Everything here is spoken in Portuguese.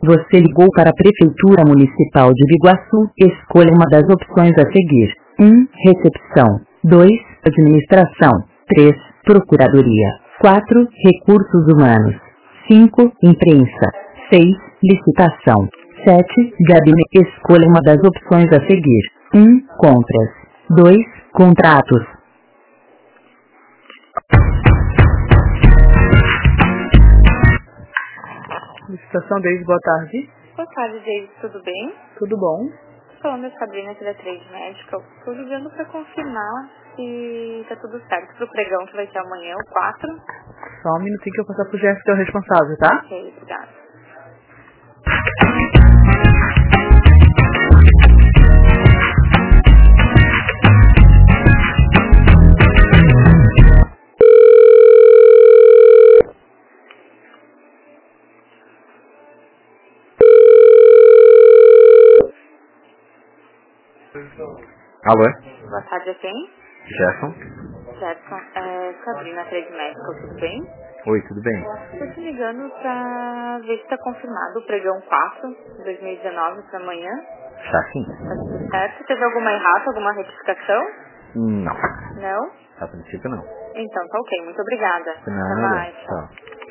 Você ligou para a Prefeitura Municipal de Biguaçu. Escolha uma das opções a seguir. 1. Recepção. 2. Administração. 3. Procuradoria. 4. Recursos humanos. 5. Imprensa. 6. Licitação. 7. Gabinete. Escolha uma das opções a seguir. 1. Compras. 2. Contratos. Licitação Deise, boa tarde. Boa tarde, Deise, tudo bem? Tudo bom? Falando a Sabrina aqui da Trade Medical, estou ligando para confirmar se tá tudo certo pro pregão que vai ter amanhã, o 4. Só um minutinho que eu vou passar pro Jéssica, que é o responsável, tá? Ok, obrigada. Alô? Boa tarde, é quem? Jefferson? Jefferson, Sabrina, Trade Medical, tudo bem? Oi, tudo bem? Estou te ligando para ver se está confirmado o pregão 4 de 2019 para amanhã. Tá sim? Tá tudo certo? Teve alguma errata, alguma retificação? Não. Não? A princípio não. Então, tá ok. Muito obrigada. De Até nada. mais. Tchau.